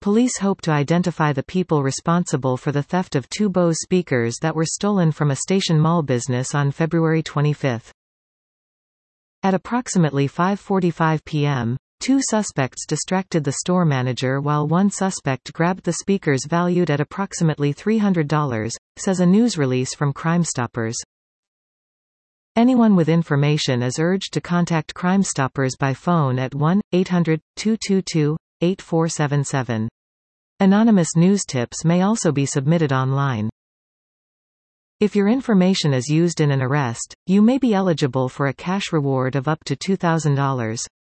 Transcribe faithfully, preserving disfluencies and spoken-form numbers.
Police hope to identify the people responsible for the theft of two Bose speakers that were stolen from a Station Mall business on February twenty-fifth. At approximately five forty-five p m, two suspects distracted the store manager while one suspect grabbed the speakers valued at approximately three hundred dollars, says a news release from Crime Stoppers. Anyone with information is urged to contact Crime Stoppers by phone at one eight hundred two two two eight four seven seven. Anonymous news tips may also be submitted online. If your information is used in an arrest, you may be eligible for a cash reward of up to two thousand dollars.